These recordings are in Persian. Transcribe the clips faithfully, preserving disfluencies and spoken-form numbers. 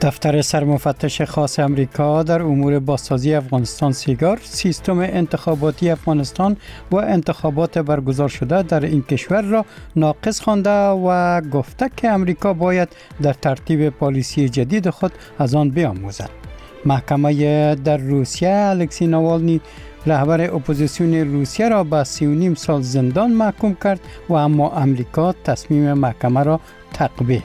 دفتر سرمفتش خاص امریکا در امور بازسازی افغانستان سیگار سیستم انتخاباتی افغانستان و انتخابات برگزار شده در این کشور را ناقص خوانده و گفته که امریکا باید در ترتیب پالیسی جدید خود از آن بیاموزد. محکمه در روسیه الکسی ناوالنی رهبر اپوزیسیون روسیه را به سی و نیم سال زندان محکوم کرد و اما امریکا تصمیم محکمه را تقبیح.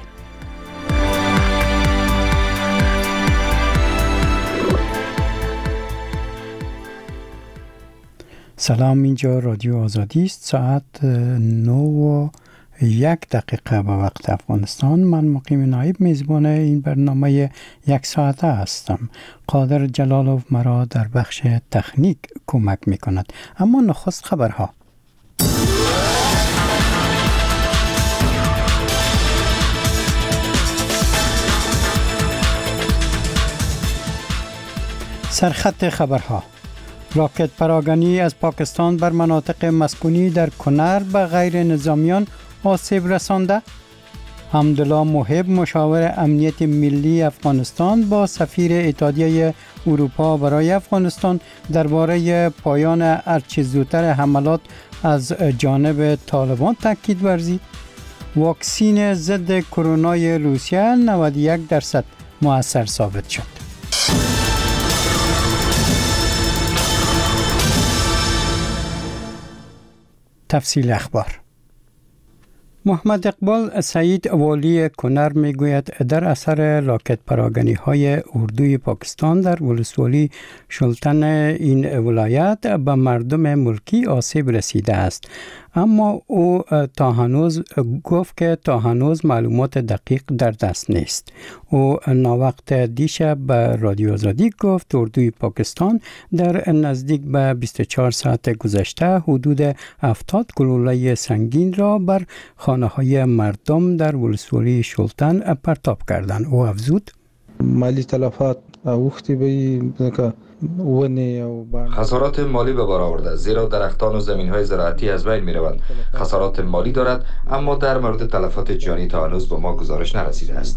سلام، اینجا رادیو آزادی است. ساعت نه و یک دقیقه به وقت افغانستان. من مقیم نایب میزبان این برنامه یک ساعته هستم. قادر جلالوف مرا در بخش تکنیک کمک میکند. اما نخست خبرها. سرخط خبرها: راکت پراگنی از پاکستان بر مناطق مسکونی در کنر به غیر نظامیان آسیب رسانده. حمدالله محب مشاور امنیت ملی افغانستان با سفیر اتحادیه اروپا برای افغانستان درباره پایان هرچه زودتر حملات از جانب طالبان تاکید ورزید. واکسین ضد کرونای روسیه نود و یک درصد مؤثر ثابت شد. تفصیل اخبار. محمد اقبال سعید والی کنر میگوید در اثر راکت پراگنی های اردوی پاکستان در ولسوالی شلتن این ولایت به مردم ملکی آسیب رسیده است، اما او تا هنوز گفت که تا هنوز معلومات دقیق در دست نیست. او ناوقت دیشب به رادیو آزادی گفت اردوی پاکستان در نزدیک به بیست و چهار ساعت گذشته حدود هفتاد گلوله سنگین را بر خانه های مردم در ولسوالی شلتن پرتاب کردند. او افزود مالی تلفات اوختی به خسارات مالی به بار آورده، زیرا درختان و زمین‌های زراعتی از بین می‌روند. خسارات مالی دارد، اما در مورد تلفات جانی تا هنوز به ما گزارش نرسیده است.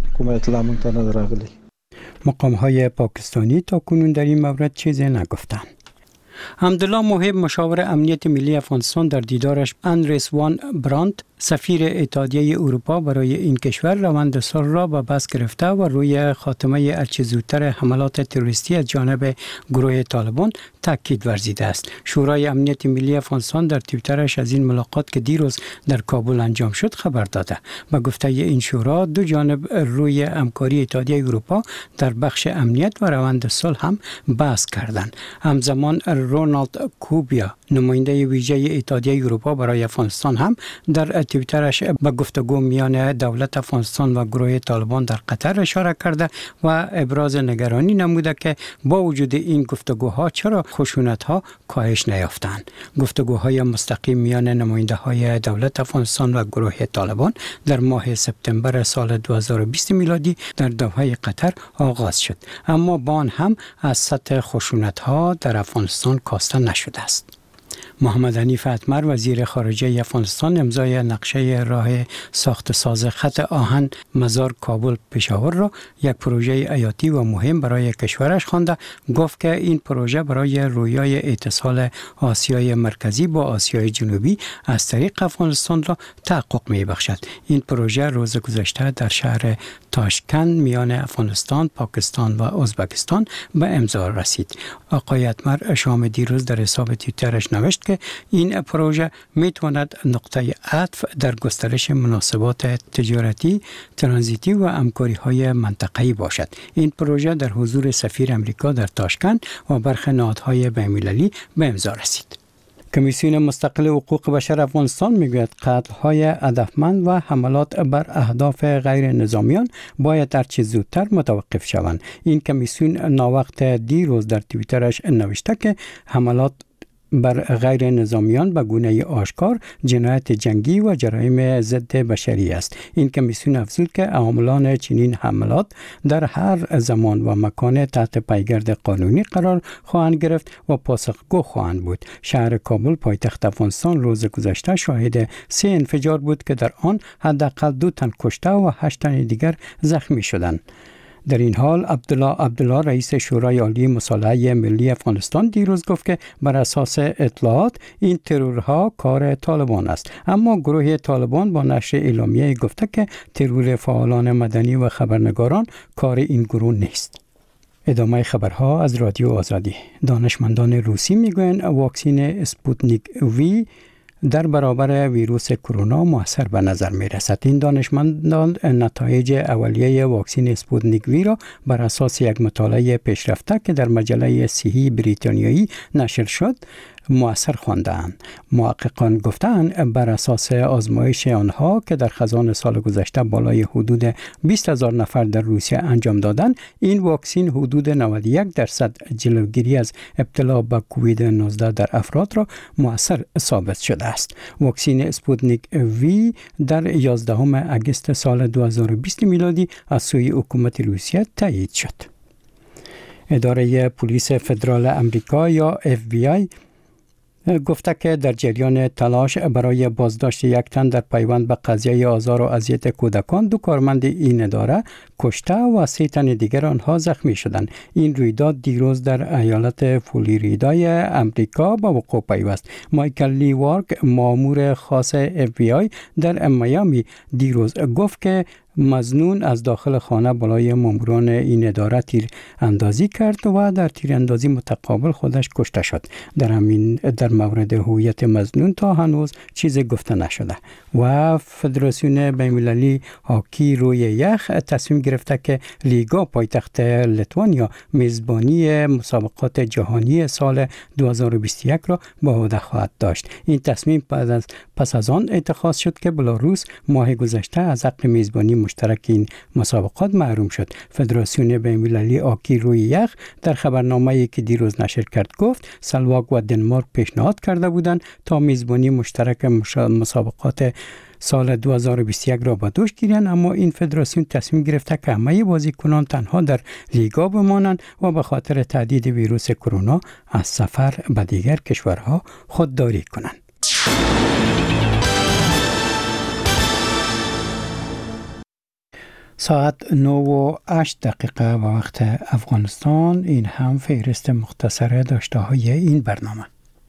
مقام‌های پاکستانی تا کنون در این مورد چیزی نگفتند. حمدالله محب مشاور امنیت ملی افغانستان در دیدارش اندریس وان براند سفیر اتحادیه اروپا برای این کشور روند سال را به بس گرفته و روی خاتمه هرچه زودتر حملات تروریستی از جانب گروه طالبان تاکید ورزیده است. شورای امنیت ملی افغانستان در توییترش از این ملاقات که دیروز در کابل انجام شد خبر داده. به گفته این شورا دو جانب روی همکاری اتحادیه اروپا در بخش امنیت و روند صلح هم بحث کردند. همزمان رونالد کوبیا نماینده ویژه اتحادیه اروپا برای افغانستان هم در توییترش به گفتگو میان دولت افغانستان و گروه طالبان در قطر اشاره کرده و ابراز نگرانی نموده که با وجود این گفتگوها چرا خشونت‌ها کاهش نیافتند. گفتگوهای مستقیم میان نماینده های دولت افغانستان و گروه طالبان در ماه سپتامبر سال دو هزار و بیست میلادی در دوحه قطر آغاز شد، اما با آن هم از سطح خشونت‌ها در افغانستان کاسته نشده است. محمد حنیف اتمر وزیر خارجه افغانستان امضای نقشه راه ساخت ساز خط آهن مزار کابل پشاور را یک پروژه حیاتی و مهم برای کشورش خوانده. گفت که این پروژه برای رویای اتصال آسیای مرکزی با آسیای جنوبی از طریق افغانستان را تحقق می‌بخشد. این پروژه روز گذشته در شهر تاشکند میان افغانستان، پاکستان و ازبکستان به امضا رسید. آقای اتمر شام دیروز در حساب توییترش نوشت که این پروژه میتواند نقطه عطف در گسترش مناسبات تجارتی، ترانزیتی و همکاری‌های منطقه‌ای باشد. این پروژه در حضور سفیر امریکا در تاشکند و برخی نهادهای بین‌المللی به امضا رسید. کمیسیون مستقل حقوق بشر افغانستان میگوید قتل‌های هدفمند و حملات بر اهداف غیر نظامیان باید هرچه زودتر متوقف شوند. این کمیسیون ناوقت دیروز در توییترش نوشته که حملات بر غیر نظامیان به گونه آشکار جنایت جنگی و جرایم ضد بشری است. این کمیسیون افزود که عاملان چنین حملات در هر زمان و مکان تحت پیگرد قانونی قرار خواهند گرفت و پاسخگو خواهند بود. شهر کابل پایتخت افغانستان روز گذشته شاهد سه انفجار بود که در آن حداقل دو تن کشته و هشت تن دیگر زخمی شدند. در این حال عبدالله عبدالله رئیس شورای عالی مصالحه ملی افغانستان دیروز گفت که بر اساس اطلاعات این ترورها کار طالبان است، اما گروه طالبان با نشر اعلامیه گفته که ترور فعالان مدنی و خبرنگاران کار این گروه نیست. ادامه خبرها از رادیو آزادی. دانشمندان روسی میگویند واکسن اسپوتنیک وی در برابر ویروس کرونا مؤثر به نظر می رسد. این دانشمندان نتایج اولیه واکسن اسپوتنیک وی را بر اساس یک مطالعه پیشرفته که در مجله صحی بریتانیایی نشر شد مؤثر خواندند. محققان گفتند بر اساس آزمایش آنها که در خزان سال گذشته بالای حدود بیست هزار نفر در روسیه انجام دادند، این واکسن حدود نود و یک درصد جلوگیری از ابتلا به کووید نوزده در افراد را مؤثر ثابت شده است. واکسن اسپوتنیک وی در یازدهم اگست سال دو هزار و بیست میلادی از سوی حکومت روسیه تایید شد. اداره پلیس فدرال امریکا یا اف بی آی گفته که در جریان تلاش برای بازداشت یک تن در پیوند به قضیه آزار و اذیت کودکان، دو کارمند این اداره کشته و سه تن دیگر آنها زخمی شدند. این رویداد دیروز در ایالت فلوریدای امریکا به وقوع پیوست. مایکل لی وارک، مأمور خاص اف بی آی در میامی، دیروز گفت که مظنون از داخل خانه بالای ماموران این اداره تیر اندازی کرد و در تیر اندازی متقابل خودش کشته شد. در همین در مورد هویت مظنون تا هنوز چیزی گفته نشده. و فدراسیون بین‌المللی هاکی روی یخ تصمیم گرفته که لیگا پایتخت لیتوانیا میزبانی مسابقات جهانی سال دو هزار و بیست و یک را به عهده خواهد داشت. این تصمیم پس از پس از آن اتخاذ شد که بلاروس ماه گذشته از حق میزبانی مشترک این مسابقات محروم شد. فدراسیون بین‌المللی هاکی روی یخ در خبرنامه‌ای که دیروز نشر کرد گفت سلواک و دنمارک پیشنهاد کرده بودند تا میزبانی مشترک مسابقات سال دو هزار و بیست و یک را به دوش گیرند، اما این فدراسیون تصمیم گرفته که همه بازیکنان تنها در لیگا بمانند و به خاطر تهدید ویروس کرونا از سفر به دیگر کشورها خودداری کنند. ساعت نه و هشت دقیقه به وقت افغانستان. این هم فهرست مختصر داشته های این برنامه.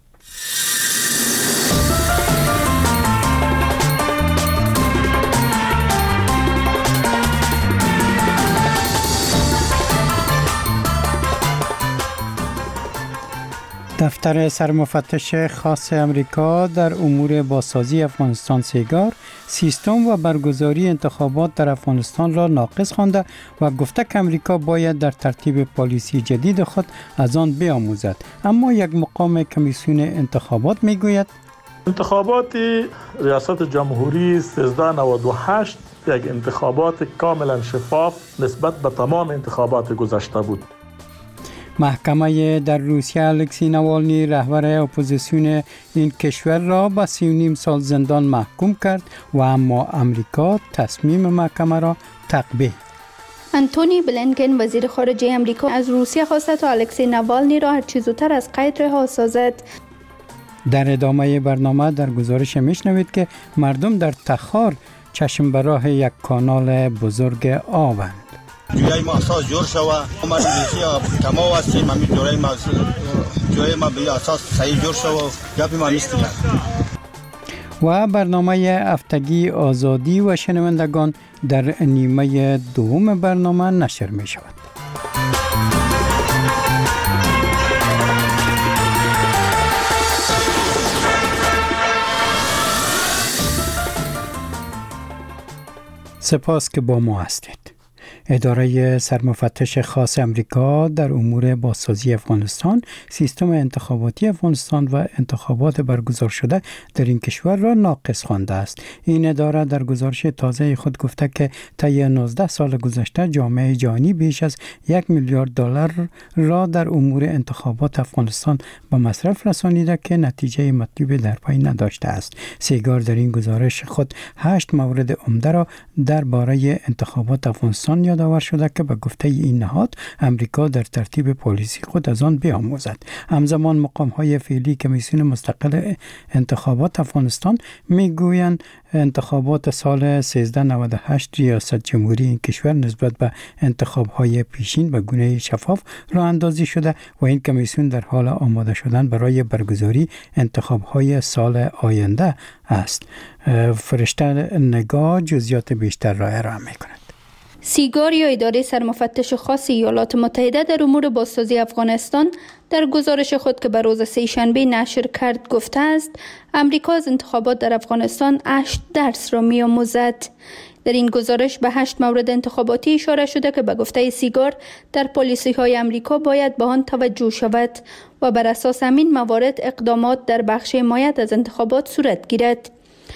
دفتر سرمفتش خاص امریکا در امور بازسازی افغانستان سیگار سیستم و برگزاری انتخابات در افغانستان را ناقص خوانده و گفته که امریکا باید در ترتیب پالیسی جدید خود از آن بیاموزد. اما یک مقام کمیسیون انتخابات میگوید انتخابات ریاست جمهوری سیزده نود و هشت یک انتخابات کاملا شفاف نسبت به تمام انتخابات گذشته بود. محکمه در روسیه الکسی نوالنی رهبر اپوزیسیون این کشور را به سی و نیم سال زندان محکوم کرد و اما امریکا تصمیم محکمه را تقبیح. انتونی بلینکن وزیر خارجه امریکا از روسیه خواسته تا الکسی نوالنی را هر چه زودتر از قید رها سازد. در ادامه برنامه در گزارش میشنوید که مردم در تخار چشم به راه یک کانال بزرگ آبند. جوی ما اساس جور شوه ما روشی کما واسه ما می جوی ما جوی ما به اساس صحیح جور شوه گپ ما نیست. و برنامه هفتگی آزادی و شنوندگان در نیمه دوم برنامه نشر می شود. سپاس که با ما هستید. اداره سرمفتش خاص امریکا در امور بازسازی افغانستان سیستم انتخاباتی افغانستان و انتخابات برگزار شده در این کشور را ناقص خوانده است. این اداره در گزارش تازه خود گفته که طی نوزده سال گذشته جامعه جهانی بیش از یک میلیارد دلار را در امور انتخابات افغانستان به مصرف رسانیده که نتیجه مطلوبی در پی نداشته است. سیگار در این گزارش خود هشت مورد عمده را درباره انتخابات افغانستان یادآور شده که به گفته این نهاد امریکا در ترتیب پالیسی خود از آن بیاموزد. همزمان مقام‌های فعلی کمیسیون مستقل انتخابات افغانستان میگویند انتخابات سال سیزده نود و هشت ریاست جمهوری این کشور نسبت به انتخاب‌های پیشین به گونه شفاف راه اندازی شده و این کمیسیون در حال آماده شدن برای برگزاری انتخاب‌های سال آینده است. فرشته نگاه جزئیات بیشتر را ارائه می‌کند. سیگار یا اداره سرمفتش خاص ایالات متحده در امور بازسازی افغانستان در گزارش خود که به روز سه‌شنبه نشر کرد گفته است امریکا از انتخابات در افغانستان هشت درس را می‌آموزد. در این گزارش به هشت مورد انتخاباتی اشاره شده که به گفته سیگار در پالیسی‌های امریکا باید به آن توجه شود و بر اساس همین موارد اقدامات در بخش حمایت از انتخابات صورت گیرد.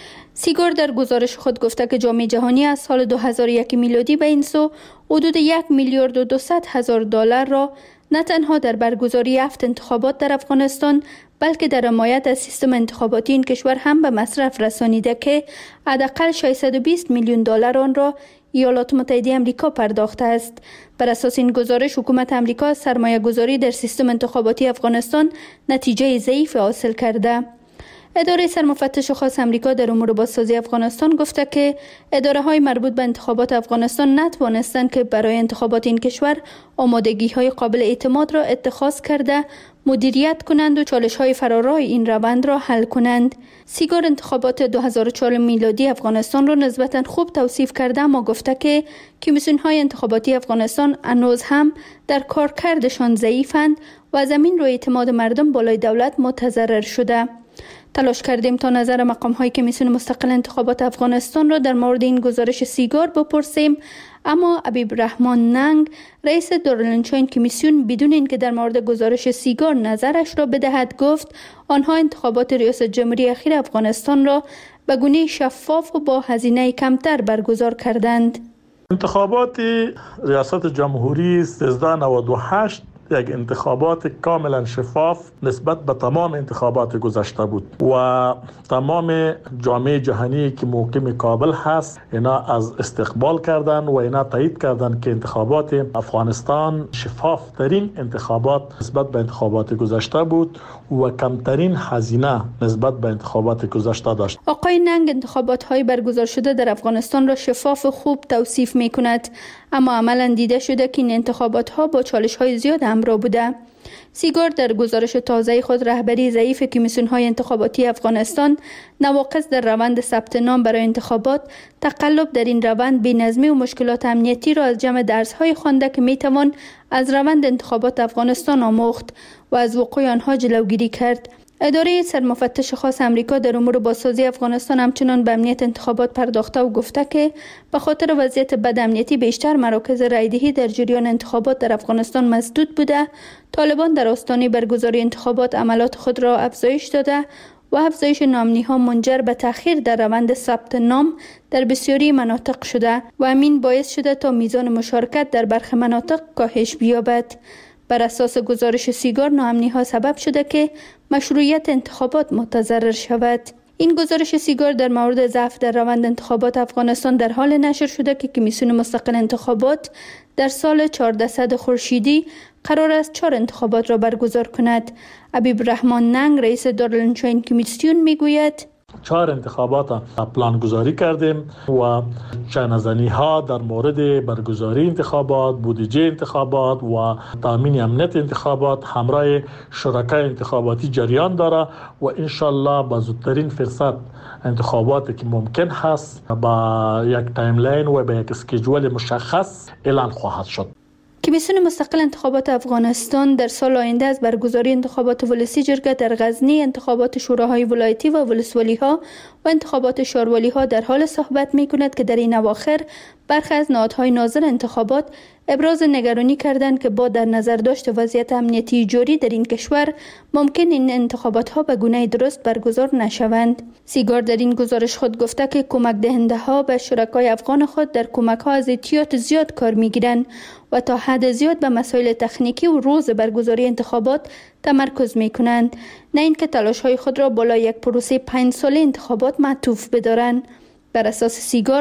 سیگار در گزارش خود گفته که جامعه جهانی از سال دو هزار و یک میلادی به این سو حدود یک میلیارد و دویست هزار دلار را نه تنها در برگزاری هفت انتخابات در افغانستان بلکه در حمایت از سیستم انتخاباتی این کشور هم به مصرف رسانیده که حداقل ششصد و بیست میلیون دلار آن را ایالات متحده آمریکا پرداخته است. بر اساس این گزارش حکومت آمریکا از سرمایه گذاری در سیستم انتخاباتی افغانستان نتیجه ضعیف حاصل کرده. اداره سرمفتش خاص امریکا در امور بازسازی افغانستان گفته که اداره های مربوط به انتخابات افغانستان نتوانستند که برای انتخابات این کشور آمادگی های قابل اعتماد را اتخاذ کرده مدیریت کنند و چالش های فرارای این روند را حل کنند. سیگار انتخابات دو هزار و چهار میلادی افغانستان را نسبتا خوب توصیف کرده اما گفته که کمیسیون های انتخاباتی افغانستان هنوز هم در کارکردشان ضعیفند و از همین رو اعتماد مردم بالای دولت متضرر شده. تلاش کردیم تا نظر مقام های کمیسیون مستقل انتخابات افغانستان را در مورد این گزارش سیگار بپرسیم اما حبیب رحمان ننگ رئیس دارالانشا کمیسیون بدون اینکه در مورد گزارش سیگار نظرش را بدهد گفت آنها انتخابات ریاست جمهوری اخیر افغانستان را به گونه شفاف و با هزینه کمتر برگزار کردند. انتخابات ریاست جمهوری سیزده نود و هشت یک انتخابات کاملا شفاف نسبت به تمام انتخابات گذشته بود و تمام جامعه جهانی که محکم کابل هست اینا از استقبال کردن و اینا تایید کردن که انتخابات افغانستان شفاف ترین انتخابات نسبت به انتخابات گذشته بود و کمترین هزینه نسبت به انتخابات گذشته داشت. آقای ننگ انتخابات های برگزار شده در افغانستان را شفاف و خوب توصیف می کند اما عملاً دیده شده که این انتخابات ها با چالش های زیاد همراه بوده. سیگار در گزارش تازه خود رهبری ضعیف کمیسیون های انتخاباتی افغانستان، نواقص در روند ثبت نام برای انتخابات، تقلب در این روند، بی‌نظمی و مشکلات امنیتی را از جمع درس های خوانده که می توان از روند انتخابات افغانستان آموخت و از وقوع آنها جلوگیری کرد. اداره سرمفتش خاص امریکا در امور بازسازی افغانستان همچنان به امنیت انتخابات پرداخته و گفته که به خاطر وضعیت بد امنیتی بیشتر مراکز رایدهی در جریان انتخابات در افغانستان مسدود بوده. طالبان در آستانه برگزاری انتخابات عملات خود را افزایش داده و افزایش نامنی‌ها منجر به تأخیر در روند ثبت نام در بسیاری مناطق شده و همین باعث شده تا میزان مشارکت در برخی مناطق کاهش بیابد. بر اساس گزارش سیگار، ناامنی‌ها سبب شده که مشروعیت انتخابات متضرر شود. این گزارش سیگار در مورد ضعف در روند انتخابات افغانستان در حال نشر شده که کمیسیون مستقل انتخابات در سال چهاردهصد خورشیدی قرار است چهار انتخابات را برگزار کند. حبیب رحمان ننگ رئیس دارالانشا این کمیسیون میگوید چهار انتخابات پلان گذاری کردیم و چانه‌زنی ها در مورد برگزاری انتخابات، بودجه انتخابات و تامین امنیت انتخابات همراه شرکای انتخاباتی جریان داره و انشالله با زودترین فرصت انتخاباتی که ممکن هست با یک تایملاین و با یک اسکیجول مشخص اعلان خواهد شد. کمیسیون مستقل انتخابات افغانستان در سال آینده از برگزاری انتخابات ولسی جرگه در غزنی، انتخابات شوراهای ولایتی و ولسوالی‌ها و انتخابات شاروالی‌ها در حال صحبت می‌کند که در این اواخر برخی از نهادهای ناظر انتخابات ابراز نگرانی کردند که با در نظر داشت وضعیت امنیتی جاری در این کشور ممکن این انتخابات‌ها به گونه درست برگزار نشوند. سیگار در این گزارش خود گفته که کمک دهنده‌ها به شرکای افغان خود در کمک‌ها از احتیاط زیاد کار می‌گیرند و تا حد زیاد به مسائل تکنیکی و روز برگزاری انتخابات تمرکز می‌کنند، نه اینکه تلاش‌های خود را بالای یک پروسه پنج ساله انتخابات معطوف بدارند. بر اساس سیگار،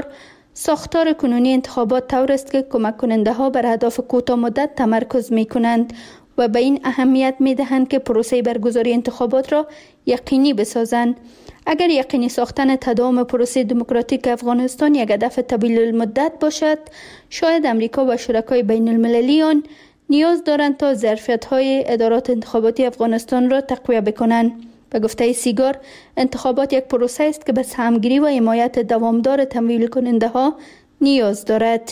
ساختار کنونی انتخابات طور است که کمک کننده ها بر اهداف کوتاه مدت تمرکز می کنند و به این اهمیت می دهند که پروسه برگزاری انتخابات را یقینی بسازند. اگر یقینی ساختن تداوم پروسه دموکراتیک افغانستان یک هدف طویل المدت باشد، شاید امریکا و شرکای بین المللی آن نیاز دارند تا ظرفیت‌های ادارات انتخاباتی افغانستان را تقویت بکنند. به گفته سیگار، انتخابات یک پروسه است که به سهمگیری و حمایت دوامدار تمویل کننده ها نیاز دارد.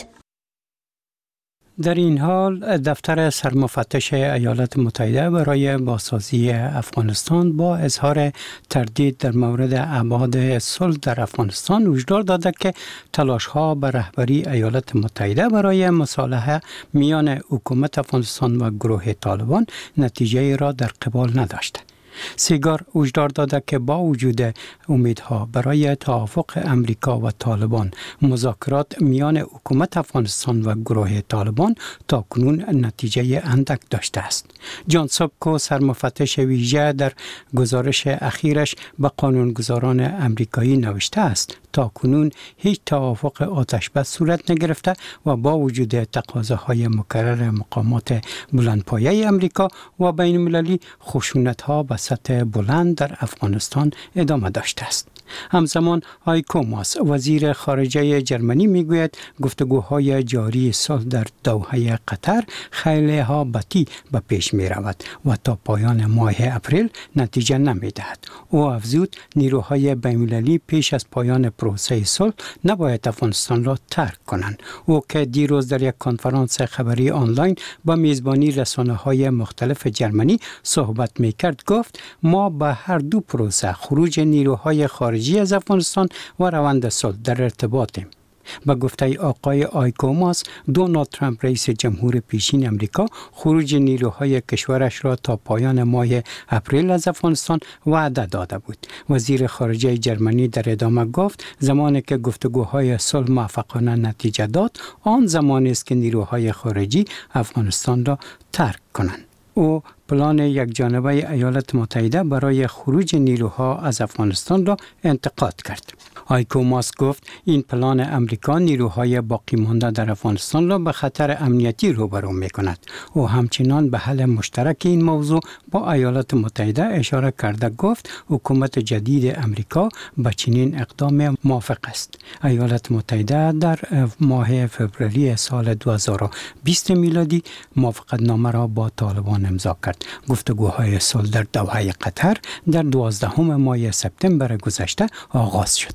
در این حال دفتر سرمفتش ایالات متحده برای بازسازی افغانستان با اظهار تردید در مورد ابعاد صلح در افغانستان هشدار داده که تلاش‌ها به رهبری ایالات متحده برای مصالحه میان حکومت افغانستان و گروه طالبان نتیجه را در قبال نداشته. سیگار هشدار داده که با وجود امیدها برای توافق امریکا و طالبان، مذاکرات میان حکومت افغانستان و گروه طالبان تا کنون نتیجه اندک داشته است. جان سابکو، سرمفتش ویژه، در گزارش اخیرش به قانونگذاران امریکایی نوشته است تا کنون هیچ توافق آتشبس صورت نگرفته و با وجود تقاضاهای مکرر مقامات بلندپایه امریکا و بین المللی، خشونت‌ها به سطح بلند در افغانستان ادامه داشته است. همزمان هایکو ماس، وزیر خارجه جرمنی، میگوید گفتگوهای جاری صلح در دوحه قطر خیلی ها بطی به پیش می رود و تا پایان ماه اپریل نتیجه نمی دهد. او افزود نیروهای بین‌المللی پیش از پایان پروسه صلح نباید افغانستان را ترک کنند. او که دیروز در یک کنفرانس خبری آنلاین با میزبانی رسانه‌های مختلف جرمنی صحبت می کرد، گفت ما به هر دو پروسه، خروج نیروهای خارجی از افغانستان و روند صلح، در ارتباطیم. با گفته آقای آیکوماس، دونالد ترامپ رئیس جمهور پیشین امریکا خروج نیروهای کشورش را تا پایان ماه اپریل از افغانستان وعده داده بود. وزیر خارجه جرمنی در ادامه گفت زمانی که گفتگوهای صلح موفقانه نتیجه داد، آن زمانی است که نیروهای خارجی افغانستان را ترک کنند. او پلان یک جانبه ایالات متحده برای خروج نیروها از افغانستان را انتقاد کرد. هایکو ماس گفت این پلان امریکا نیروهای باقی مانده در افغانستان را به خطر امنیتی روبرو می کند. او همچنان به حل مشترک این موضوع با ایالات متحده اشاره کرده گفت حکومت جدید امریکا به چنین اقدام موافق است. ایالات متحده در ماه فوریه سال دو هزار و بیست میلادی موافقتنامه را با طالبان امضا کرد. گفتگوهای صلح در دوحه قطر در دوازدهم ماه سپتامبر گذشته آغاز شد.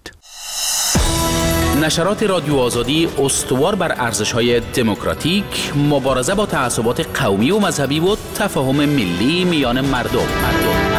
نشرات رادیو آزادی استوار بر ارزش‌های دموکراتیک، مبارزه با تعصبات قومی و مذهبی و تفاهم ملی میان مردم. مردم.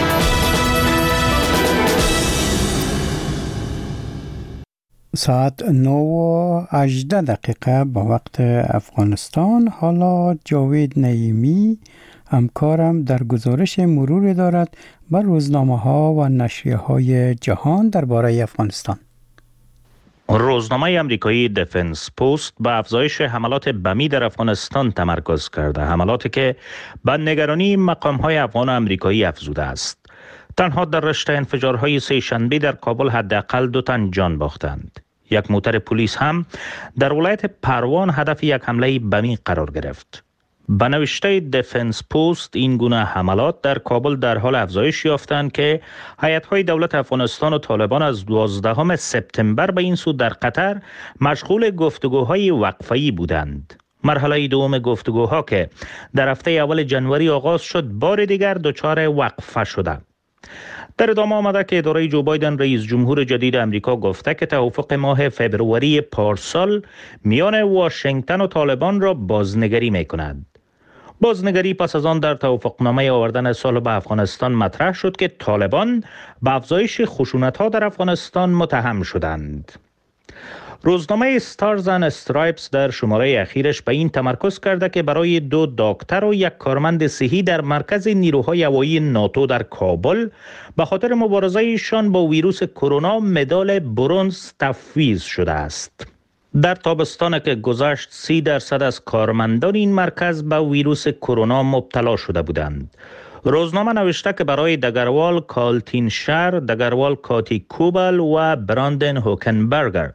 ساعت نه و هجده دقیقه به وقت افغانستان. حالا جاوید نعیمی همکارم در گزارش مرور دارد بر روزنامه ها و نشریه های جهان درباره افغانستان. روزنامه امریکایی دفنس پوست به افزایش حملات بمی در افغانستان تمرکز کرده، حملاتی که به نگرانی مقام‌های افغان و امریکایی افزوده است. تنها در رشته انفجارهای سه شنبه در کابل حداقل دو تن جان باختند. یک موتر پلیس هم در ولایت پروان هدف یک حمله بمی قرار گرفت. به نوشته دفنس پوست، این گونه حملات در کابل در حال افزایش یافتند که هیئت‌های دولت افغانستان و طالبان از دوازدهم سپتامبر به این سو در قطر مشغول گفتگوهای وقفه‌ای بودند. مرحله دوم گفتگوها که در هفته اول جنوری آغاز شد، بار دیگر دچار وقفه شده. در ادامه آمده که اداره جو بایدن، رئیس جمهور جدید امریکا، گفته که توافق ماه فوریه پارسال میان واشنگتن و طالبان را بازنگری می‌کند. بازنگری پس از آن در توافقنامه آوردن صلح به افغانستان مطرح شد که طالبان به افزایش خشونت‌ها در افغانستان متهم شدند. روزنامه استارز اند استرایپس در شماره اخیرش به این تمرکز کرده که برای دو دکتر و یک کارمند صحی در مرکز نیروهای هوایی ناتو در کابل به خاطر مبارزه‌شان با ویروس کرونا مدال برنز تفویض شده است. در تابستان که گذشت سی درصد از کارمندان این مرکز به ویروس کرونا مبتلا شده بودند. روزنامه نوشته که برای دگروال کالتین شر، دگروال کاتی کوبل و براندن هوکنبرگر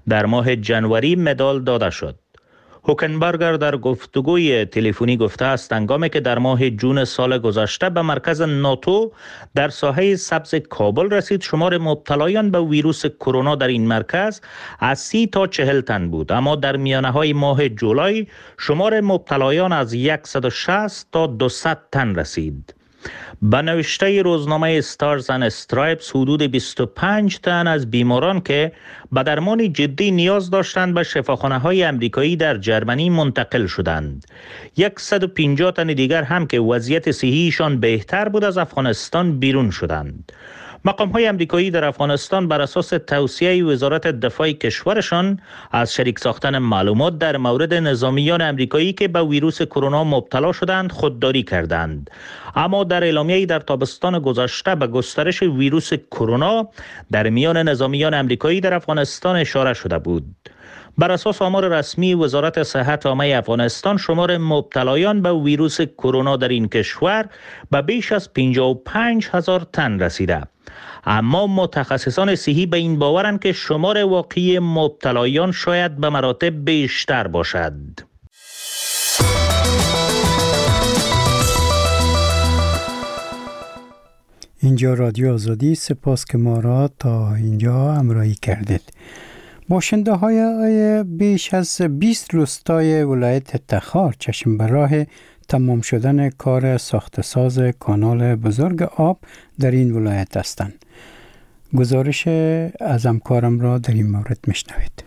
در ماه جنوری مدال داده شد. هوکنبرگر در گفتگوی تلفنی گفته است هنگامی که در ماه جون سال گذشته به مرکز ناتو در ساحه سبز کابل رسید، شمار مبتلایان به ویروس کرونا در این مرکز از سی تا چهل تن بود، اما در میانه های ماه جولای شمار مبتلایان از صد و شصت تا دویست تن رسید. به نوشته روزنامه استارز اند استرایپس حدود بیست و پنج تن از بیماران که به درمان جدی نیاز داشتند به شفاخانه های امریکایی در جرمنی منتقل شدند. صد و پنجاه تن دیگر هم که وضعیت صحیشان بهتر بود از افغانستان بیرون شدند. مقام های امریکایی در افغانستان بر اساس توصیه وزارت دفاع کشورشان از شریک ساختن معلومات در مورد نظامیان امریکایی که به ویروس کرونا مبتلا شدند خودداری کردند. اما در اعلامیه‌ای در تابستان گذشته به گسترش ویروس کرونا در میان نظامیان امریکایی در افغانستان اشاره شده بود. بر اساس آمار رسمی وزارت صحت عامه افغانستان، شمار مبتلایان به ویروس کرونا در این کشور به بیش از پنجاه و پنج هزار تن رسیده. اما متخصصان صحی به این باورند که شمار واقعی مبتلایان شاید به مراتب بیشتر باشد. اینجا رادیو آزادی، سپاس که ما را تا اینجا همراهی کردید. باشنده های بیش از بیست روستای ولایت تخار چشم به راه تمام شدن کار ساخت ساز کانال بزرگ آب در این ولایت هستند. گزارش از همکارم را در این مورد میشنوید.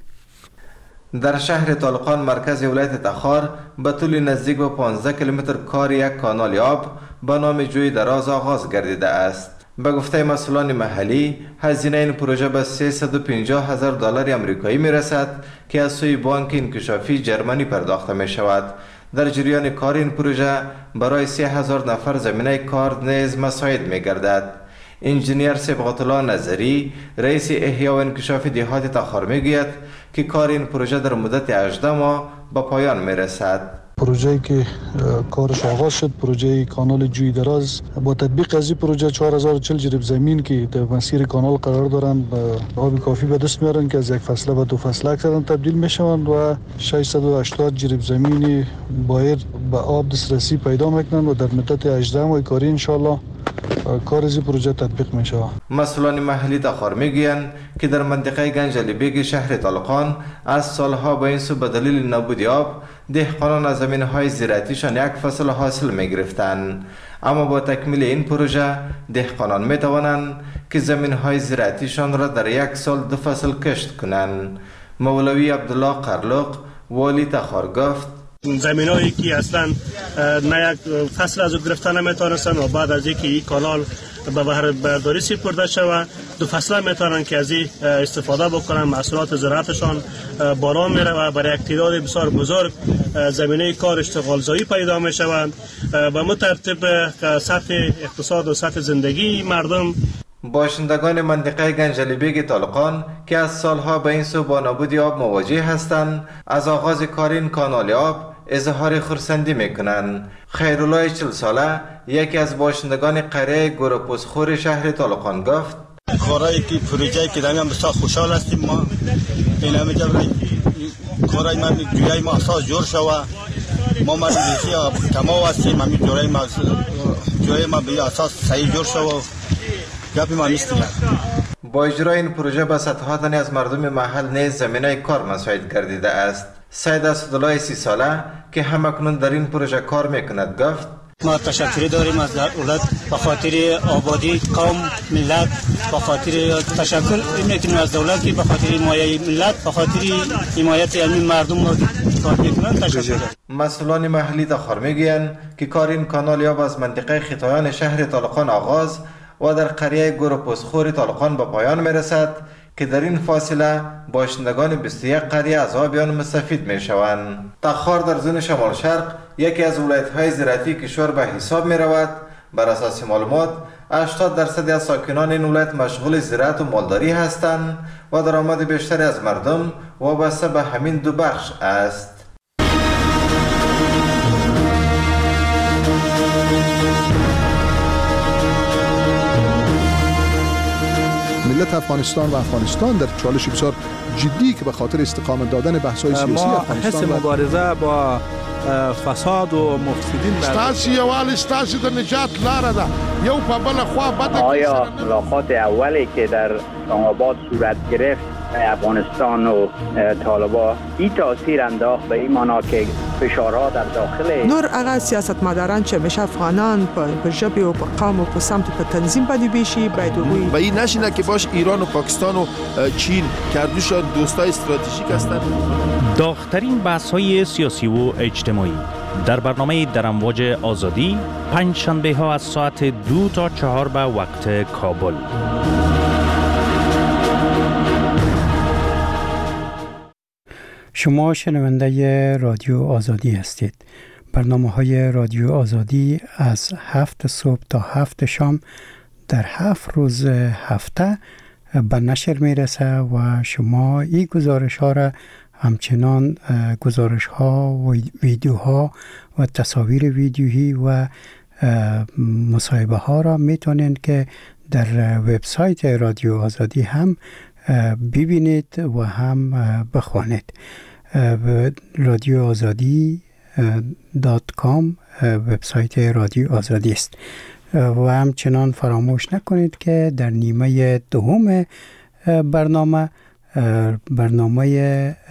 در شهر طالقان مرکز ولایت تخار به طول نزدیک به پانزده کیلومتر کار یک کانال آب به نام جوی دراز آغاز گردیده است. به گفته مسئولان محلی، هزینه این پروژه به سیصد و پنجاه هزار دلار آمریکایی می رسد که از سوی بانک انکشافی جرمنی پرداخته می شود. در جریان کار این پروژه برای سه هزار نفر زمینه کار نیز مساعد می گردد. انجینیر صبغت الله نظری، رئیس احیا و انکشاف دهات تخار می گوید که کار این پروژه در مدت هجده ماه به پایان می رسد. پروژه‌ای که کارش آغاز شد، پروژه کانال جوی دراز، با تطبیق از این پروژه چهار هزار و چهل جریب زمین که در مسیر کانال قرار دارند آب کافی به دست میارن که از یک فصله به دو فصله اکثرا تبدیل میشوند و ششصد و هشتاد جریب زمین باید به آب دسترسی پیدا میکنند و در مدت هجده ماه کاری انشالله کار از پروژه تطبیق می شود. مسئولان محلی تخار میگویند که در منطقه گنجلی بیگ شهر طالقان از سالها به این سو به دلیل نبود آب دهقانان از زمین‌های زراعتیشان یک فصل حاصل می گرفتند، اما با تکمیل این پروژه دهقانان می توانند که زمین‌های زراعتیشان را در یک سال دو فصل کشت کنند. مولوی عبدالله قرلق والی تخار گفت زمین هایی که اصلا نه یک فصل از او گرفتن نمیتونستن و بعد از اینکه این کانال به بهره برداری سپرده شود دو فصل میتونن که از این استفاده بکنن، محصولات زراعتشان بالا میره و برای یک تعداد بسیار بزرگ زمینه کار اشتغال زایی پیدا می شوند. به مترتب سطح اقتصاد و سطح زندگی مردم. باشندگان منطقه گنجلی بیگ طالقان که از سالها به این سو با نبود آب مواجه هستند از آغاز کار این کانال آب اظهار خرسندی میکنند. خیرالله چهل ساله یکی از باشندگان قریه گروپوسخور شهر طالقان گفت کارایی که پروژه‌ای که داریم بسیار خوشحال هستیم. ما این همه جبرای کارای ما جویای ما اساس جور شوه، ما ما بیخی کماو هستیم، همین جویای ما جویای ما به اساس صحیح جور شوه گپی ما نیستیم. با اجرای این پروژه به صدها تن از مردم محل نیز زمینه کار مساعد گردیده است. سید اسدالله سی ساله که همکنون در این پروژه کار میکند گفت ما تشکری داریم از دولت به خاطر آبادی قوم ملت، به خاطر تشکر میکنیم از دولت که به خاطر حمایت ملت، به خاطر حمایت همین مردم کار میکنند. تشکر. مسئولان محلی تخار میگویند که کار این کانال آب از منطقه خطایان شهر طالقان آغاز و در قریه گروپوسخور طالقان به پایان میرسد که در این فاصله باشندگان بیست و یک قریه از آب آن مستفید می شوند. تخار در زون شمال شرق یکی از ولایت‌های زراعتی کشور به حساب می رود. بر اساس معلومات هشتاد درصد از ساکنان این ولایت مشغول زراعت و مالداری هستند و درآمد بیشتری از مردم وابسته به همین دو بخش است. ملت افغانستان و افغانستان در چالش بسیار جدی که به خاطر استقامت دادن بحث‌های سیاسی افغانستان ما حس مبارزه با فساد و مفسدین ستاسي یوال ستاسي د نجات لاره ده یو په بل خوا بده. آیا ملاقات اولی که در اسلام آباد صورت گرفت افغانستان و طالبان این تاثیر انداخت به این معنا که فشارها در داخل نور هغه سیاستمداران چې همیشه افغانان په ژبه او په قوم او په سمت په تنظیم باندې بیشي باید وي و این نشینه که باش ایران و پاکستان و چین کردوشان دوستای استراتژیک هستند. داغ‌ترین بحث‌های سیاسی و اجتماعی در برنامه در امواج آزادی پنج شنبه ها از ساعت دو تا چهار به وقت کابل. شما شنونده رادیو آزادی هستید. برنامه های رادیو آزادی از هفت صبح تا هفت شام در هفت روز هفته به نشر میرسه و شما این گزارش ها را همچنان گزارش ها و ویدیوها و تصاویر ویدیویی و مصاحبه ها را میتونید که در وبسایت رادیو آزادی هم ببینید و هم بخوانید. رادیو آزادی دات کام وبسایت رادیو آزادی است و همچنان فراموش نکنید که در نیمه دوم برنامه برنامه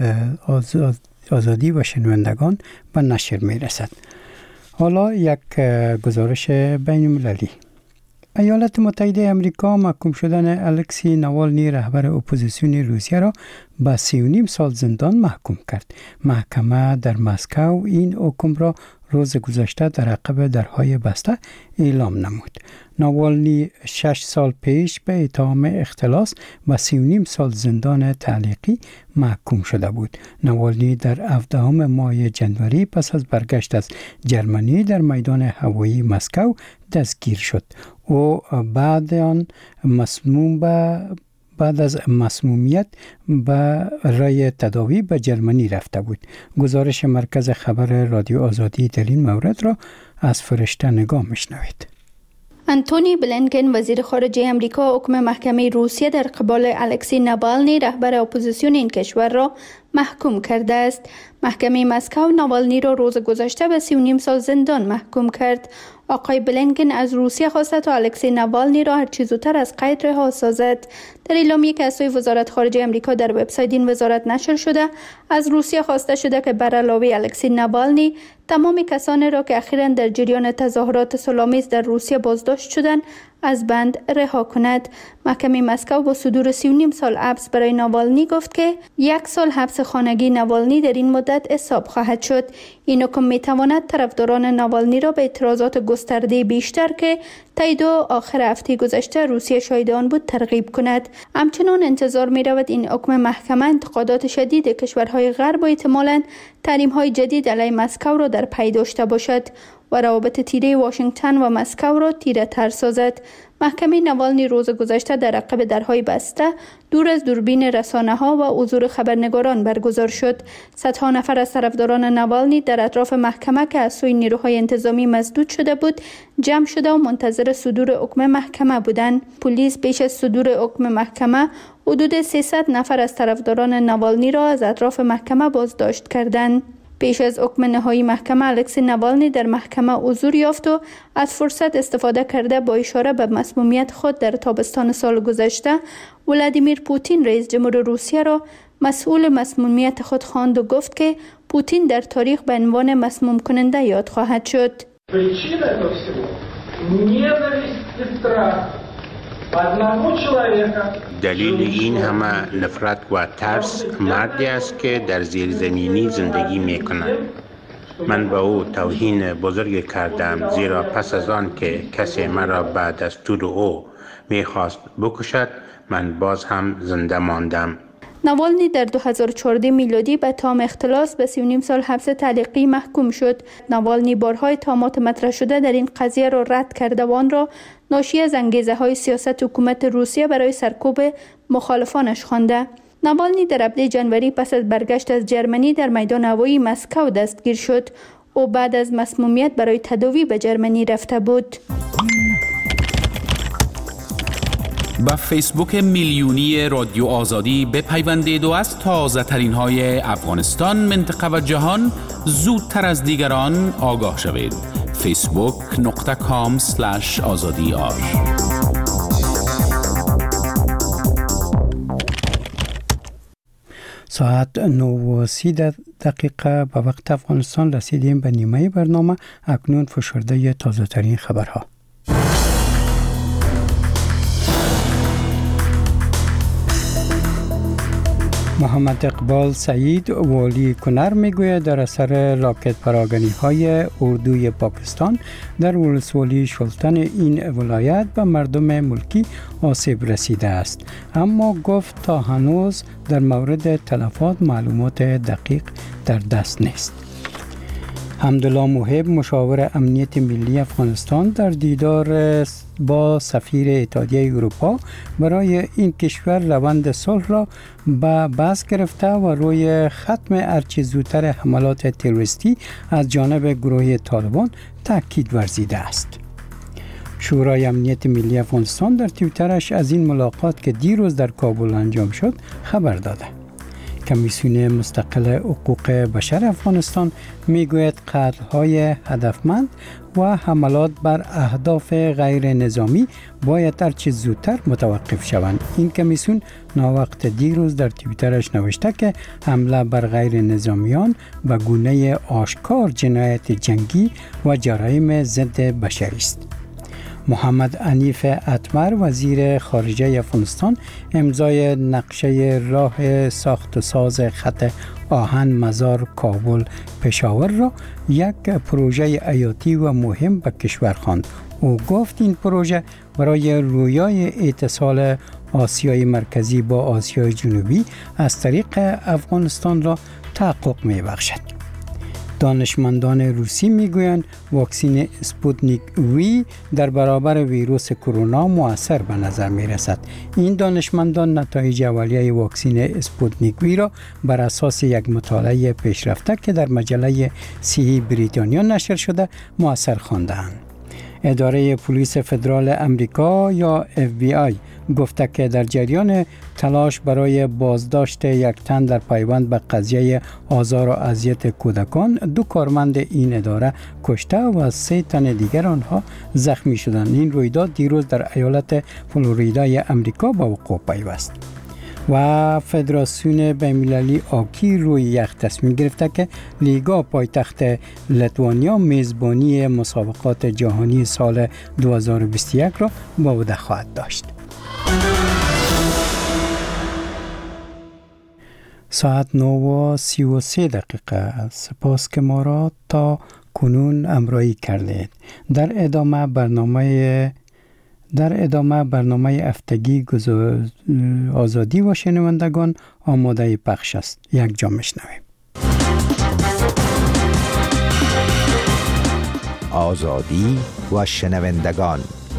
آزادی و شنوندگان به نشر می رسد. حالا یک گزارش بین المللی. ایالات متحده امریکا محکوم شدن الکسی ناوالنی رهبر اپوزیسیون روسیه را به سی و نیم سال زندان محکوم کرد. محکمه در مسکو این حکم را روز گذشته در عقب درهای بسته اعلام نمود. ناوالنی شش سال پیش به اتهام اختلاس و سی و نیم سال زندان تعلیقی محکوم شده بود. ناوالنی در هفدهم ماه جنوری پس از برگشت از جرمنی در میدان هوایی مسکو دستگیر شد. او بعد آن مسموم به بعد از مسمومیت به رای تداوی به جرمنی رفته بود. گزارش مرکز خبر رادیو آزادی در این مورد را از فرشته نگاه میشنوید. انتونی بلینکن وزیر خارجه امریکا حکم محکمه روسیه در قبال الکسی ناوالنی رهبر اپوزیسیون این کشور را محکوم کرده است. محکمه مسکو ناوالنی را روز گذشته به سی و نیم سال زندان محکوم کرد. آقای بلینکن از روسیه خواسته تا الکسی ناوالنی را هر چه زودتر از قید رها سازد. در اعلامیه که از سوی وزارت خارجه امریکا در وبسایت این وزارت نشر شده، از روسیه خواسته شده که بر علاوه الکسی ناوالنی تمام کسانی را که اخیراً در جریان تظاهرات صلح‌آمیز در روسیه بازداشت شدند از بند رها کند. محکمه مسکو با صدور سی و نیم سال حبس برای ناوالنی گفت که یک سال حبس خانگی ناوالنی در این مدت حساب خواهد شد. این حکم میتواند طرفداران ناوالنی را به اعتراضات گسترده بیشتر که طی دو آخر هفته گذشته روسیه شاهد آن بود ترغیب کند. همچنان انتظار می رود این حکم محکمه انتقادات شدید کشورهای غرب و احتمالاً تحریم‌های جدید علیه مسکو را در پی داشته باشد و روابط تیره واشنگتن و مسکو را تیره تر سازد. محکمه ناوالنی روز گذشته در عقب درهای بسته دور از دوربین رسانه ها و حضور خبرنگاران برگزار شد. صدها نفر از طرفداران ناوالنی در اطراف محکمه که از سوی نیروهای انتظامی مسدود شده بود جمع شده و منتظر صدور حکم محکمه بودند. پلیس پیش از صدور حکم محکمه حدود سیصد نفر از طرفداران ناوالنی را از اطراف محکمه بازداشت کردند. پیش از حکم نهایی محکمه الکسی ناوالنی در محکمه حضور یافت و از فرصت استفاده کرده با اشاره به مسمومیت خود در تابستان سال گذشته ولادیمیر پوتین رئیس جمهور روسیه را مسئول مسمومیت خود خواند و گفت که پوتین در تاریخ به عنوان مسموم کننده یاد خواهد شد. دلیل این همه نفرت و ترس مردی است که در زیرزمینی زندگی می کند. من به او توهین بزرگ کردم زیرا پس از آن که کسی مرا بعد از دستور او می خواست بکشد من باز هم زنده ماندم. ناوالنی در دو هزار و چهارده میلادی به اتهام اختلاس به سی و نیم سال حبس تعلیقی محکوم شد. ناوالنی بارها اتهامات مطرح شده در این قضیه را رد کرده و آن را ناشی از انگیزه های سیاست حکومت روسیه برای سرکوب مخالفانش خوانده. ناوالنی در هفده جنوری پس از برگشت از جرمنی در میدان هوایی مسکو دستگیر شد. او بعد از مسمومیت برای تداوی به جرمنی رفته بود. با فیسبوک میلیونی رادیو آزادی بپیوندید و از تازه ترین های افغانستان، منطقه و جهان زودتر از دیگران آگاه شوید. فیسبوک نقطه کام سلش آزادی آر. ساعت نه و سی دقیقه به وقت افغانستان رسیدیم به نیمه برنامه. اکنون فشرده تازه ترین خبرها. محمد اقبال سعید والی کنر میگوید در اثر راکت پراگنی های اردوی پاکستان در ولسوالی شلتن این ولایت به مردم ملکی آسیب رسیده است، اما گفت تا هنوز در مورد تلفات معلومات دقیق در دست نیست. حمدالله محب مشاور امنیت ملی افغانستان در دیدار با سفیر اتحادیه اروپا برای این کشور روند صلح را به بحث گرفته و روی ختم هرچه زودتر حملات تروریستی از جانب گروه طالبان تاکید ورزیده است. شورای امنیت ملی افغانستان در توییترش از این ملاقات که دیروز در کابل انجام شد خبر داده. کمیسیون مستقل حقوق بشر افغانستان میگوید قتل‌های هدفمند و حملات بر اهداف غیر نظامی باید هرچه زودتر متوقف شوند. این کمیسیون ناوقت دیروز در توییترش نوشته که حمله بر غیر نظامیان به گونه آشکار جنایت جنگی و جرایم ضد بشری است. محمد حنیف اتمر وزیر خارجه افغانستان امضای نقشه راه ساخت و ساز خط آهن مزار کابل پشاور را یک پروژه حیاتی و مهم به کشور خواند. او گفت این پروژه برای رویای اتصال آسیای مرکزی با آسیای جنوبی از طریق افغانستان را تحقق می‌بخشد. دانشمندان روسی میگویند واکسن اسپوتنیک وی در برابر ویروس کرونا مؤثر به نظر می رسد. این دانشمندان نتایج اولیه واکسن اسپوتنیک وی را بر اساس یک مطالعه پیشرفته که در مجله صحی بریتانیا نشر شده مؤثر خواندند. اداره پلیس فدرال امریکا یا اف بی آی گفته که در جریان تلاش برای بازداشت یک تن در پیوند به قضیه آزار و اذیت کودکان، دو کارمند این اداره کشته و سه تن دیگر آنها زخمی شدند. این رویداد دیروز در ایالت فلوریدای امریکا به وقوع پیوست. و فدراسیون بین‌المللی آکی روی یک تصمیم گرفته که لیگا پایتخت لیتوانیا میزبانی مسابقات جهانی سال دو هزار و بیست و یک را به عهده خواهد داشت. ساعت نه و سی و سه دقیقه. سپاس که ما را تا کنون همراهی کردید. در ادامه برنامه در ادامه برنامه هفتگی آزادی و شنوندگان آماده پخش است. یک جا میشنویم. آزادی و شنوندگان.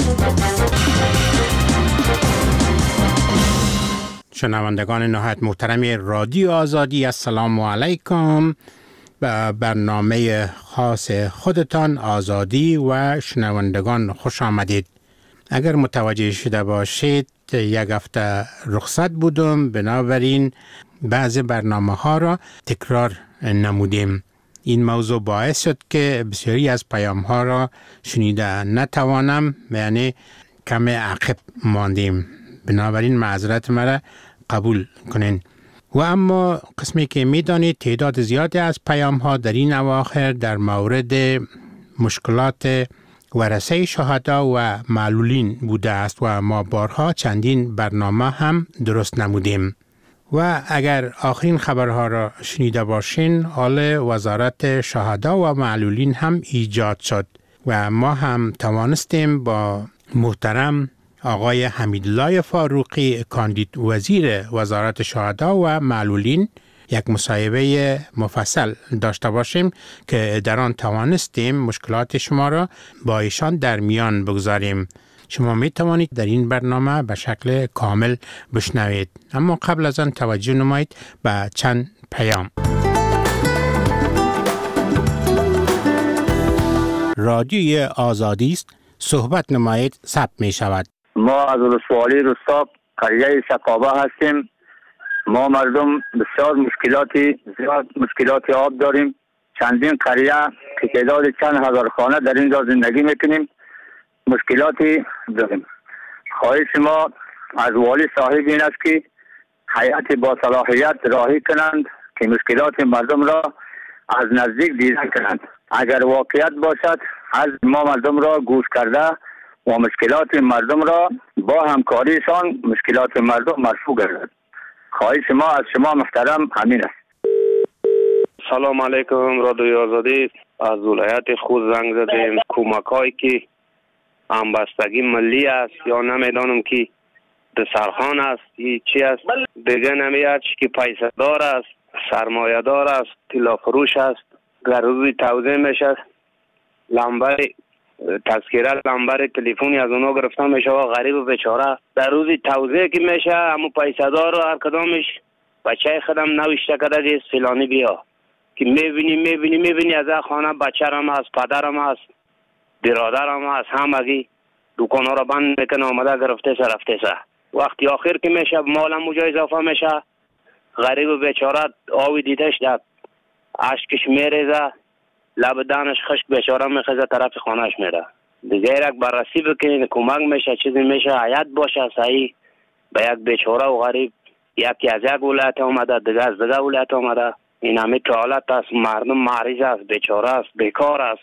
شنوندگان نهایت محترم رادیو آزادی، السلام علیکم. به برنامه خاص خودتان آزادی و شنوندگان خوش آمدید. اگر متوجه شده باشید یک هفته رخصت بودم، بنابراین بعض برنامه ها را تکرار نمودیم. این موضوع باعث شد که بسیاری از پیام ها را شنیده نتوانم، یعنی کم عقب ماندیم. بنابراین معذرت مرا قبول کنین. و اما قسمی که میدانید تعداد زیادی از پیام ها در این اواخر در مورد مشکلات ورثه شهدا و معلولین بوده است و ما بارها چندین برنامه هم درست نمودیم. و اگر آخرین خبرها را شنیده باشین، حال وزارت شهدا و معلولین هم ایجاد شد و ما هم توانستیم با محترم آقای حمیدالله فاروقی کاندید وزیر وزارت شهدا و معلولین یک مصاحبه مفصل داشته باشیم که در آن توانستیم مشکلات شما را با ایشان در میان بگذاریم. شما می توانید در این برنامه به شکل کامل بشنوید. اما قبل از آن توجه نمایید به چند پیام. رادیوی آزادی است، صحبت نمایید ثبت می شود. ما از ولسوالی رستاق قریه سقابه هستیم. ما مردم بسیار مشکلاتی زیاد مشکلات آب داریم. چندین قریه که تعداد چند هزار خانه در اینجا زندگی میکنیم. مشکلاتی داریم. خواهش ما از والی صاحب این است که هیئت با صلاحیت راهی کنند که مشکلات مردم را از نزدیک دیدن کنند. اگر واقعیت باشد از ما مردم را گوش کرده و مشکلات مردم را با همکاریشان مشکلات مردم مرفوع گردد. خواهش ما از شما محترم همین است. سلام علیکم رادیوی آزادی. از ولایت خود زنگ زدیم. کمک‌هایی که همبستگی ملی است یا نمیدانم که دسرخان است یا چی است دیگه نمیاد که پیسه دار است، سرمایه دار است، طلا فروش است. گروی توزیع میشه، لمبر تذکره لمبر تلفنی از اونها گرفته میشه و غریب و بیچاره در روزی توزیع که میشه اما پیسه دار و هر کدامش بچه خودم نوشته کرده که فلانی بیا که میبینی میبینی میبینی از خانه بچه‌رم هست، پدرم هست، برادرم هست، همگی دکان‌ها را بند میکنه آمده گرفته سر رفته سر. وقتی آخر که میشه مالم اونجا اضافه میشه، غریب و بیچاره آوی دیدش داد اشکش میریزه، لب دانش خشک بیچاره میخزه طرف خانهش میره. دیگه یک بررسی بکنین کمک میشه چیزی میشه حیات باشه صحیح به یک بیچاره و غریب. یکی از یک ولایت آمده دیگه از دیگه ولایت آمده. این همه که حالت است. مردم مریض است، بیچاره است، بیکار است.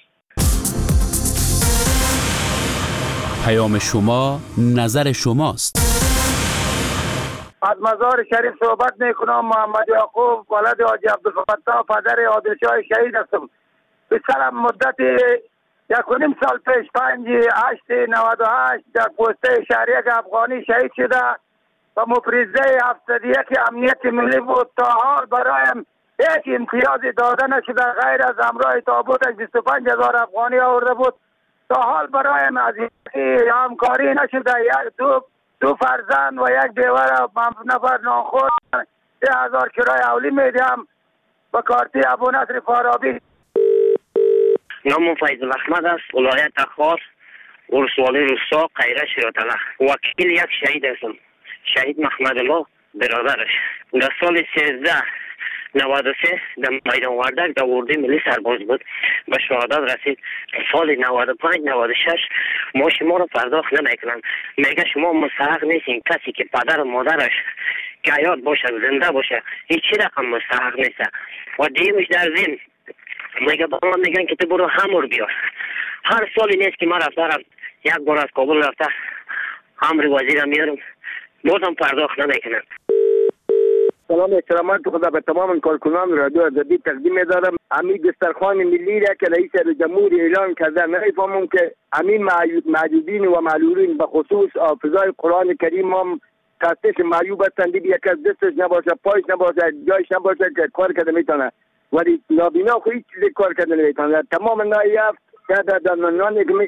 پیام شما نظر شماست. از مزار شریف صحبت میکنم. محمد یعقوب ولد حاجی عبدالفتاح پدر عادلشاه شهید هستم. بسیار مدت یک و نیم سال پیش پنج هشت نود و هشت در پوسته شهریک افغانی شهید شده و مفریضه هفتاد و یک امنیت ملی بود. تا حال برایم یک امتیازی داده نشده غیر از همراه تابوتش بیست و پنج هزار افغانی آورده بود. تا حال برایم از همکاری نشده. یک دو دو فرزند و یک بیوه نفر نانخور سه هزار کرای اولی میدیم و کارتی ابو نصر فارابی. نام فیض احمد است. ولایت تخار ولسوالی رستاق قیره شیراتله. وکیل یک شهید هستم. شهید محمد الله برادرش در سال سیزده نود و سه در میدان وردک در اردوی ملی سرباز بود و شهادت رسید. سال نود و پنج نود و شش ما شما رو پرداخت نمیکنن. میگه شما مستحق نیستین. کسی که پدر و مادرش که حیات باشه زنده باشه هیچ رقم مستحق نیست. و دیمش در ضمن میگه با من میگن که تو برو همور بیار. هر سالی نیست که من رفتم یک بار از کابل رفته همر وزیرم میارم بازم پرداخت نمیکنن. سلام احترامات خدا به تمام کارکنان رادیو آزادی تقدیم می‌دارم. همین دسترخوان ملی را که رئیس جمهور اعلان کرده نمی‌فهمم که همین معیوبین و معلولین به خصوص حافظای قرآن کریم هم تحتش معیوب هستند. یک از دستش نباشه، پایش نباشه، جایش نباشه که کار کرده میتونه، ولی نابینا خو هیچ چیزی کار کرده نمیتونه. تمام نایب در دندانان یک.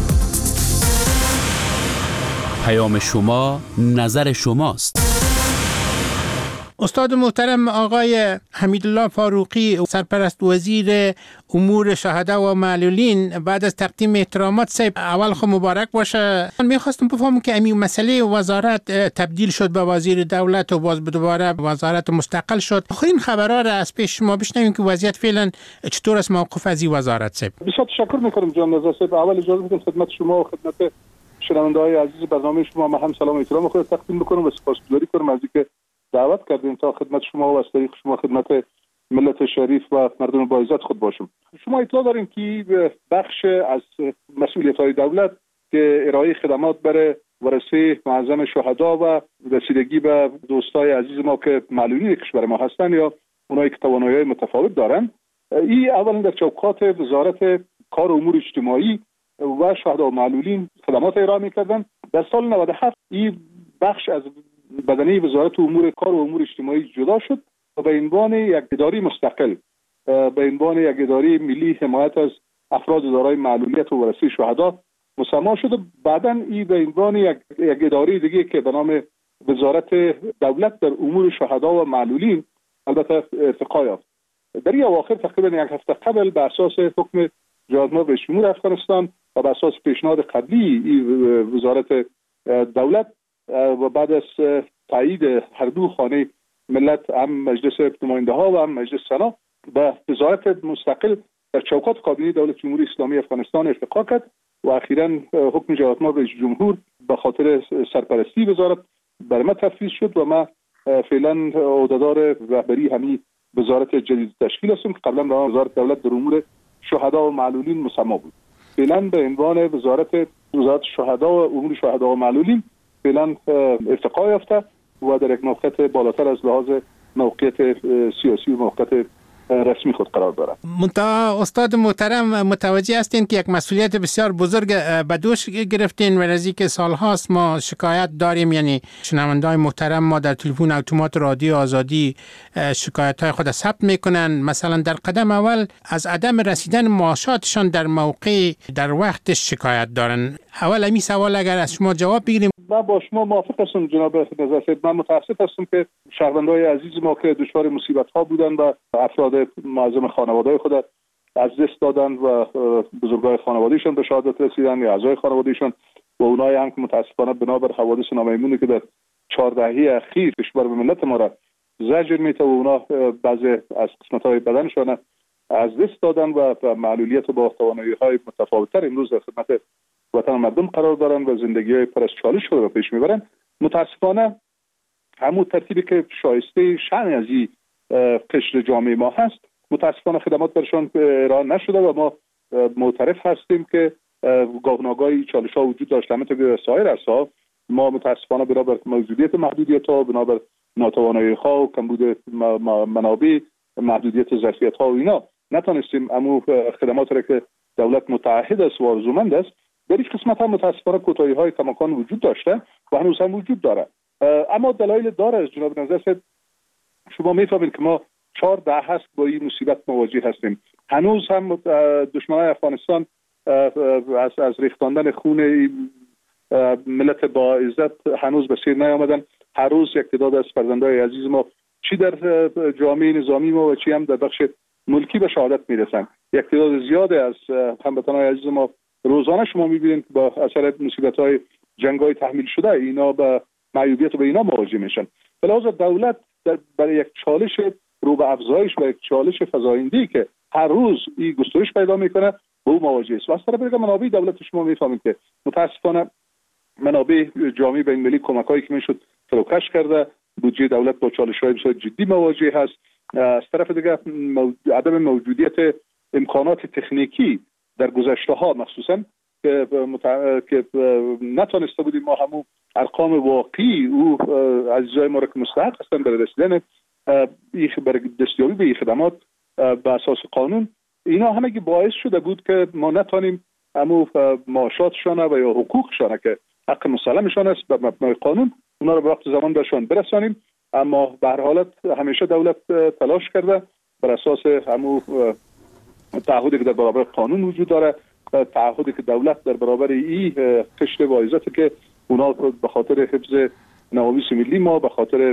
پیام شما نظر شماست. استاد محترم آقای حمیدالله فاروقی سرپرست وزیر امور شهدا و معلولین بعد از تقدیم احترامات صاحب اول خو مبارک باشه. من میخواستم بفهمم که این مسئله وزارت تبدیل شد به وزیر دولت و باز دوباره وزارت مستقل شد. خب این خبرها را از پیش شما بشنویم که وضعیت فعلا چطور است، موقف از این وزارت صاحب. بسیار تشکر میکنم جان رضا صاحب. اول اجازه بدید خدمت شما و خدمت شنونده‌های عزیز برنامه شما ما هم سلام و احترام خود تقدیم بکنم و سپاسگزاری کنم از اینکه دعوت کردیم تا خدمت شما و از طریق شما خدمت ملت شریف و مردم با عزت خود باشم. شما اطلاع دارین که بخش از مسئولیت‌های دولت که ارائه خدمات برای ورثه معظم شهدا و رسیدگی به دوستای عزیز ما که معلولین کشور ما هستند یا اونایی که توانایی‌های متفاوت دارن، این اولا در چوکات وزارت کار و امور اجتماعی و شهدا و معلولین خدمات ارائه می‌کردن. در سال نود و هفت این بخش از بدنه وزارت امور کار و امور اجتماعی جدا شد و به عنوان یک اداره مستقل به عنوان یک اداره ملی حمایت از افراد دارای معلولیت و ورثه شهدا مسما شد و بعداً این به عنوان یک یک اداره دیگه که به نام وزارت دولت در امور شهدا و معلولین البته ارتقا یافت. در این اواخر تقریبا یک هفته قبل به اساس حکم جمهوری اسلامی افغانستان و به اساس پیشنهاد قبلی این وزارت دولت و بعد از تایید هر دو خانه ملت، هم مجلس نماینده ها و هم مجلس سنا، به وزارت مستقل در چوکات کابینه دولت جمهوری اسلامی افغانستان ارتقا کرد و اخیراً حکم جلالتمآب رئیس جمهور به خاطر سرپرستی وزارت بر ما تفویض شد و ما فعلا عهدهدار رهبری همین وزارت جدید تشکیل هستیم که قبلا به وزارت دولت در امور شهدا و معلولین مسما بود. فعلا به عنوان وزارت وزارت شهدا و امور شهدا و معلولین فعلا ارتقا یافته و در یک موقعیت بالاتر از لحاظ موقعیت سیاسی و موقعیت رسمی خود قرار دارد. منتها استاد محترم متوجه هستین که یک مسئولیت بسیار بزرگ به دوش گرفتین و از اینکه سالهاست ما شکایت داریم، یعنی شنونده‌های محترم ما در تلفن اتومات رادیو آزادی شکایت‌های خود ثبت میکنن. مثلا در قدم اول از عدم رسیدن معاشاتشان در موقع در وقت شکایت دارن. اول همین سوال اگر از شما جواب بگیریم. من با شما موافق هستم جناب نظر صاحب. من متاسف هستم که شهروندان عزیز ما که دچار مصیبت‌ها بودن و افراد معظم خانواده خود از دست دادن و بزرگای خانوادهشان به شهادت رسیدن یا اعضای خانوادهشان و اونایی هم که متاسفانه بنابر حوادث نامیمونی که در چهار دهه اخیر کشور به ملت ما را زجر میته و اونا بعضی از قسمت‌های بدنشان از دست دادن و معلولیت و با توانایی‌های متفاوت‌تر امروز در خدمت وطن مردم قرار دارن و زندگی‌های پر از چالش رو پیش میبرن. متاسفانه همون ترتیبی که شایسته شأن از این قشر جامعه ما هست متاسفانه خدمات برشان ارائه نشده و ما معترف هستیم که گاهناگاهی چالش ها وجود داشته. همینطور که سایر عرصه‌ها ما متاسفانه بنابر موجودیت محدودیت ها، بنابر ناتوانایی ها و کمبود منابع، محدودیت ظرفیت ها و اینا نتونستیم امو خدمات را که دولت متعهد است و آرزومند است در این قسمت ها متاسفانه کوتاهی های کماکان وجود داشته و هنوز هم وجود داره. اما دلایل داره. از جناب نظر صاحب شما میفهمید که ما چهار ده هست با این مصیبت مواجه هستیم. هنوز هم دشمنان افغانستان از از ریختاندن خون ملت با عزت هنوز به سیر نیامدن. هر روز یک تعداد از فرزندای عزیز ما چی در جامعه نظامی ما و چی هم در بخش ملکی به شهادت میرسن. یک تعداد زیاد از هموطنان عزیز ما روزانه شما میبینید با اثر مصیبت‌های جنگ‌های تحمیل شده اینا به معیوبیت و به اینا مواجه میشن. به لحاظ دولت برای یک چالش رو به افزایش و یک چالش فزاینده‌ای که هر روز این گسترش پیدا میکنه با او مواجه است. و از طرف دیگه منابع دولت شما میفهمید که متاسفانه منابع جامعه بین المللی کمک‌هایی که میشد فروکش کرده. بودجه دولت با چالش‌های بسیار جدی مواجه هست. از طرف دیگه عدم موجودیت امکانات تکنیکی در گذشته‌ها مخصوصا که متع... که نتونسته بودیم ما همون ارقام واقعی او عزیزای ما را که مستحق هستن برای رسیدن برای دستیابی به این خدمات به اساس قانون، اینا همگی باعث شده بود که ما نتونیم همون معاشاتشان و یا حقوقشان که حق مسلمشان است به مبنای قانون اونا رو به وقت زمان برشان برسانیم. اما به هر حالت همیشه دولت تلاش کرده بر اساس همون تعهدی که در برابر قانون وجود داره، تعهدی که دولت در برابر این قشر واعظت که اونا به خاطر حفظ نوامیس ملی ما، به خاطر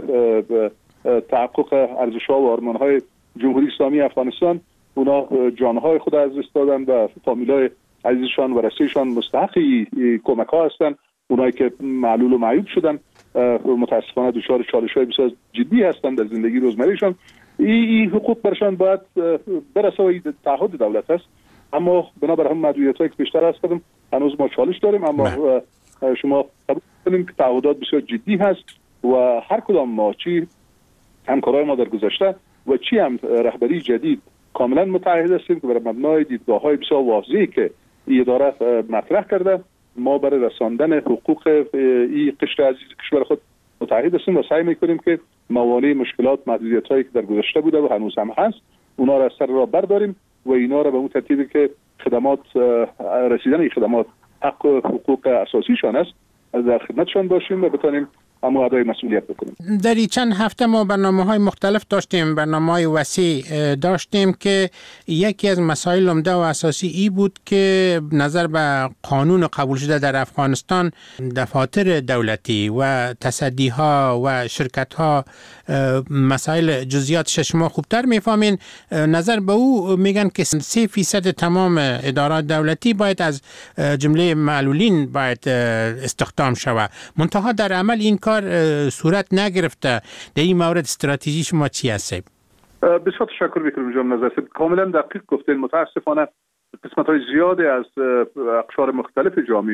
تحقق ارزش‌ها و آرمان‌های جمهوری اسلامی افغانستان اونا جانهای خود از دست دادن و فامیلای عزیزشان و رسیشان مستحقی کمک‌ها هستن. اونایی که معلول و معیوب شدن متاسفانه دچار چالش‌های بسیار جدی هستن در زندگی روزمرهشان. این حقوق برشان باید برسه و تعهد دولت است. اما بنابر هم محدودیت‌هایی که بیشتر هست کردم هنوز ما چالش داریم. اما شما قبول کنیم که تعهدات بسیار جدی هست و هر کدام ما چی همکارای ما در گذشته و چی هم رهبری جدید کاملا متعهد هستیم که بر مبنای دیدگاه‌های بسیار واضحی که این اداره مطرح کرده ما برای رساندن حقوق این قشر عزیز کشور خود متعهد هستیم و سعی میکنیم که موانع مشکلات محدودیت‌هایی که در گذشته بوده و هنوز هم هست اونا را از سر راه برداریم و اینا را به اون ترتیبی که خدمات رسیدن این خدمات حق و حقوق اساسیشان است در خدمتشان باشیم و بتونیم اما ادای مسئولیت بکنیم. در این چند هفته ما برنامه‌های مختلف داشتیم، برنامه‌های وسیع داشتیم که یکی از مسائل عمده و اساسی ای بود که نظر به قانون قبول شده در افغانستان دفاتر دولتی و تصدیها و شرکت‌ها مسائل جزئیاتش شما خوبتر میفهمین. نظر به او میگن که سه فیصد تمام ادارات دولتی باید از جمله معلولین باید استخدام شود، منتها در عمل این کار صورت نگرفته. در این مورد استراتژی شما چی هست؟ بسیار تشکر میکنم جناب نظر صاحب، کاملا دقیق گفتین. متاسفانه قسمت های زیادی از اقشار مختلف جامعه